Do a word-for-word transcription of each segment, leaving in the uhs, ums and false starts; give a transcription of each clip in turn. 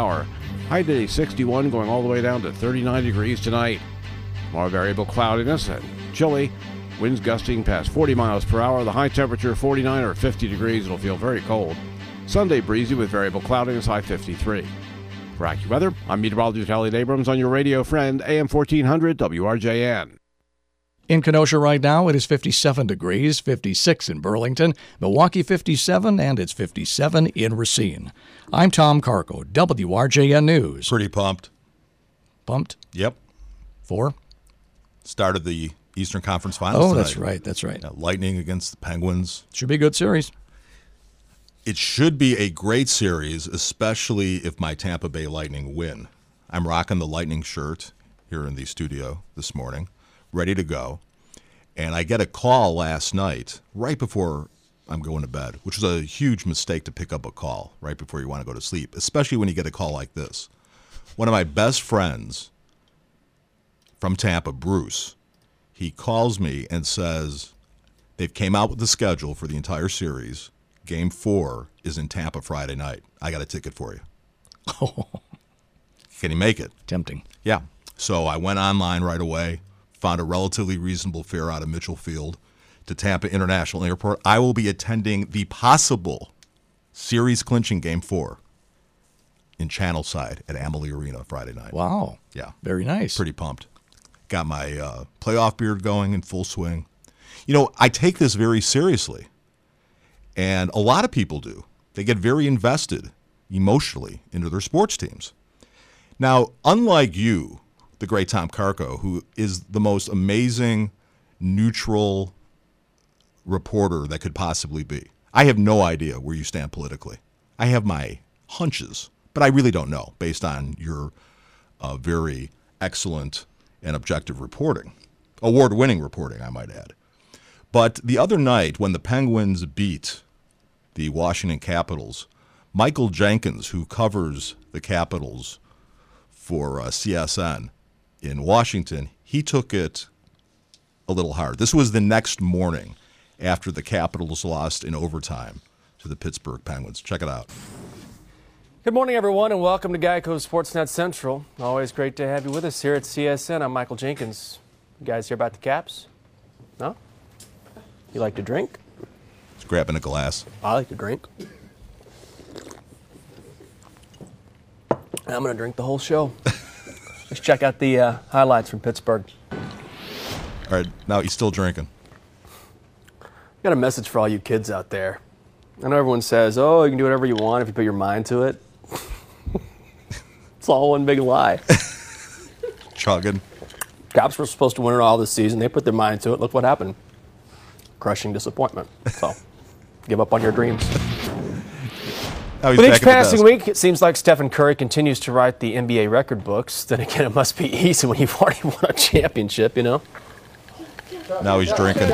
hour. High today sixty-one, going all the way down to thirty-nine degrees tonight. More variable cloudiness and chilly. Winds gusting past forty miles per hour. The high temperature forty-nine or fifty degrees. It'll feel very cold. Sunday breezy with variable cloudiness, high fifty-three. For AccuWeather, I'm meteorologist Elliot Abrams on your radio friend, A M fourteen hundred W R J N. In Kenosha right now, it is fifty-seven degrees, fifty-six in Burlington, Milwaukee fifty-seven, and it's fifty-seven in Racine. I'm Tom Carco, W R J N News. Pretty pumped. Pumped? Yep. For? Started the Eastern Conference Finals Oh, tonight. that's right, that's right. Yeah, Lightning against the Penguins. Should be a good series. It should be a great series, especially if my Tampa Bay Lightning win. I'm rocking the Lightning shirt here in the studio this morning, ready to go. And I get a call last night, right before I'm going to bed, which was a huge mistake to pick up a call right before you want to go to sleep, especially when you get a call like this. One of my best friends from Tampa, Bruce, he calls me and says they've came out with the schedule for the entire series. Game four is in Tampa Friday night. I got a ticket for you. Oh. Can you make it? Tempting. Yeah. So I went online right away, found a relatively reasonable fare out of Mitchell Field to Tampa International Airport. I will be attending the possible series clinching game four in Channelside at Amalie Arena Friday night. Wow. Yeah. Very nice. Pretty pumped. Got my uh, playoff beard going in full swing. You know, I take this very seriously. And a lot of people do. They get very invested emotionally into their sports teams. Now, unlike you, the great Tom Carco, who is the most amazing, neutral reporter that could possibly be, I have no idea where you stand politically. I have my hunches, but I really don't know based on your uh, very excellent and objective reporting. Award-winning reporting, I might add. But the other night, when the Penguins beat the Washington Capitals, Michael Jenkins, who covers the Capitals for uh, C S N in Washington, he took it a little hard. This was the next morning after the Capitals lost in overtime to the Pittsburgh Penguins. Check it out. Good morning, everyone, and welcome to Geico Sportsnet Central. Always great to have you with us here at C S N. I'm Michael Jenkins. You guys hear about the Caps? No? You like to drink? Just grabbing a glass. I like to drink. I'm going to drink the whole show. Let's check out the uh, highlights from Pittsburgh. All right, now he's still drinking. Got a message for all you kids out there. I know everyone says, oh, you can do whatever you want if you put your mind to it. It's all one big lie. Chugging. Caps were supposed to win it all this season. They put their mind to it. Look what happened. Crushing disappointment. So, give up on your dreams. With each passing week, it seems like Stephen Curry continues to write the N B A record books. Then again, it must be easy when you've already won a championship, you know? Now he's drinking.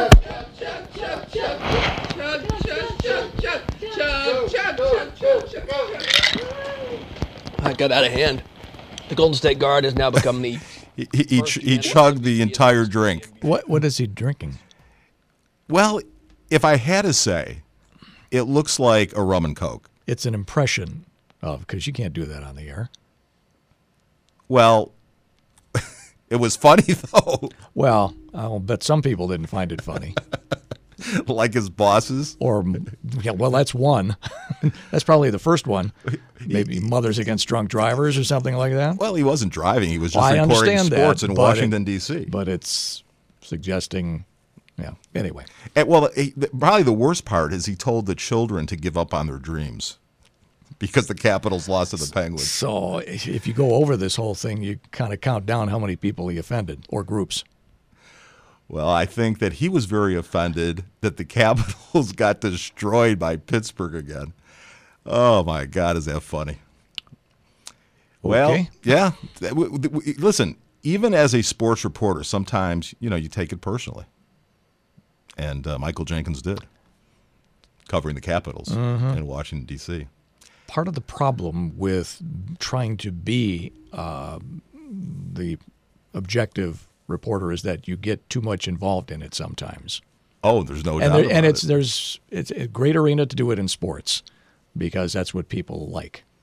I got out of hand. The Golden State Guard has now become the... he, he, he, he chugged the entire drink. What What is he drinking? Well, if I had to say, it looks like a rum and coke. It's an impression of, because you can't do that on the air. Well, it was funny, though. Well, I'll bet some people didn't find it funny. Like his bosses? Or, yeah, well, that's one. That's probably the first one. Maybe Mothers Against Drunk Drivers or something like that. Well, he wasn't driving. He was just well, reporting sports that, in but Washington, it, D C But it's suggesting, yeah, anyway. And, well, he, probably the worst part is he told the children to give up on their dreams because the Capitals lost to the Penguins. So if you go over this whole thing, you kind of count down how many people he offended or groups. Well, I think that he was very offended that the Capitals got destroyed by Pittsburgh again. Oh, my God, is that funny? Well, okay. yeah. Listen, even as a sports reporter, sometimes, you know, you take it personally. And uh, Michael Jenkins did, covering the Capitals mm-hmm. in Washington, D C Part of the problem with trying to be uh, the objective reporter is that you get too much involved in it sometimes. Oh, there's no and doubt there, about And it's it. there's it's a great arena to do it in sports because that's what people like.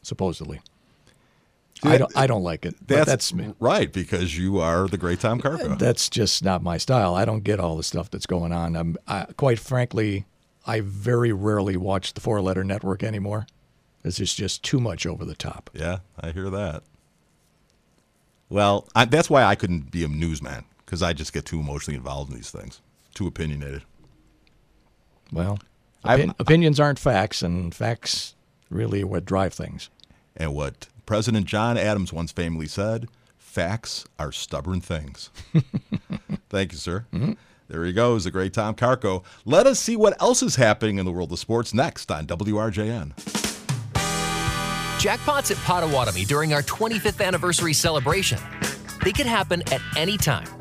supposedly. See, I don't. I don't like it. But That's, that's me. right, because you are the great Tom Karko. That's just not my style. I don't get all the stuff that's going on. I'm I, quite frankly, I very rarely watch the Four Letter Network anymore. It's just, just too much over the top. Yeah, I hear that. Well, I, that's why I couldn't be a newsman, because I just get too emotionally involved in these things, too opinionated. Well, I've- opin- opinions aren't facts, and facts really are what drive things. And what President John Adams once famously said, facts are stubborn things. Thank you, sir. Mm-hmm. There he goes, the great Tom Karko. Let us see what else is happening in the world of sports next on W R J N. Jackpots at Potawatomi during our twenty-fifth anniversary celebration. They could happen at any time.